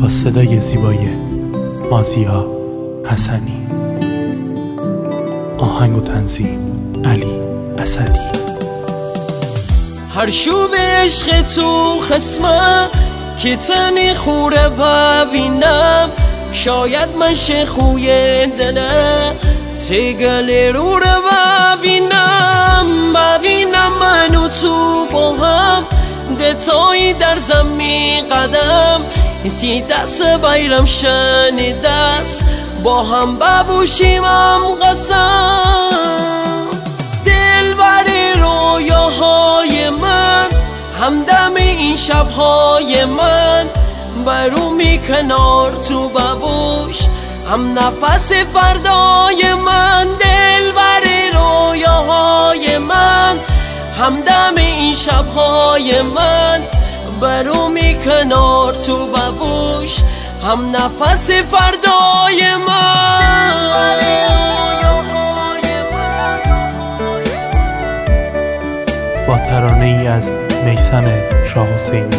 با صدای زیبای مازیا حسنی، آهنگ و تنظیم علی اسدی. هر شو به عشق تو خسمه که تنی خوره و وینم، شاید من شخوی دله تگل رو رو وینم من و تو با هم دتایی در زمین قدم تی دست بایرم شنی دست با هم ببوشیمم قسم. دل بری رویاهای من همدم این شبهای من برومی کنار تو ببوش هم نفس فردای من. دل بری رویاهای من همدم این شبهای من برومی کنار تو ببوش هم نفس فردای من. با ترانه ای از میثم شاه حسینی.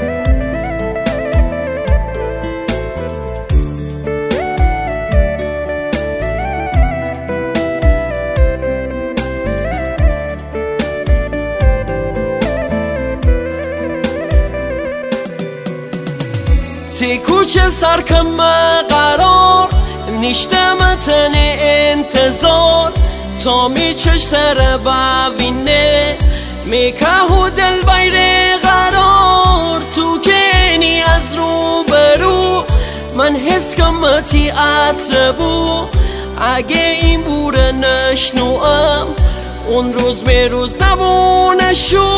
تی کوچه سرکم قرار نیشتم تن انتظار تا می چشتر ببینه می که دل بیر قرار تو کنی از رو برو من حس کم تی عطر بو اگه این بوره نشنوم اون روز به روز نبونشو.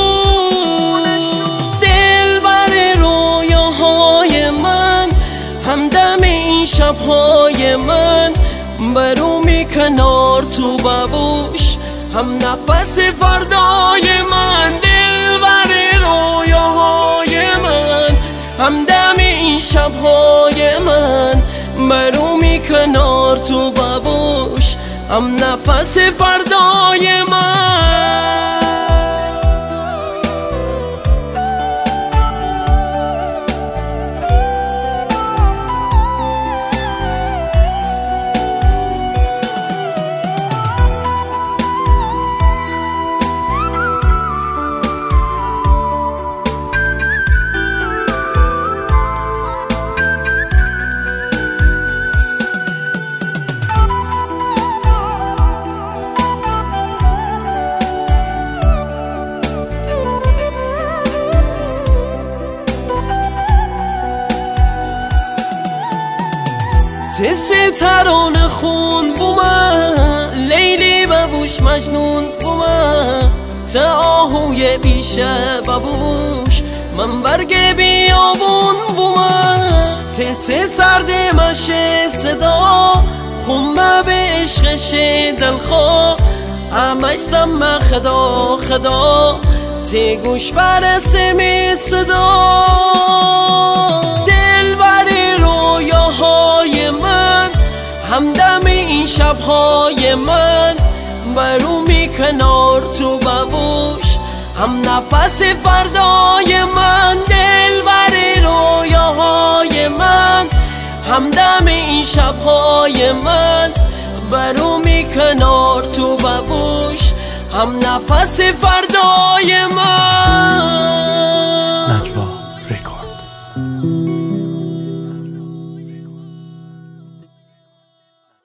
دل بر رویاهای من همدم این شبهای من برومی کنار تو ببوش هم نفس فردای من. دل بر رویاهای من همدم این شبهای من برومی کنار تو ببوش هم نفس فردای من. تسی ترانه خون بومن لیلی ببوش مجنون بومن تا آهوی بیشه ببوش من برگ بیابون بومن. تسی سرد مشه صدا خونه به عشقش دلخواه همش سم خدا خدا تی گوش برسه می صدا. دل بری رویاهای من همدم این شبهای من برومی کنار تو ببوش هم نفس فردای من. دل بری رویاهای من همدم این شبهای من برومی کنار تو ببوش هم نفس فردای من. نجوا رکورد.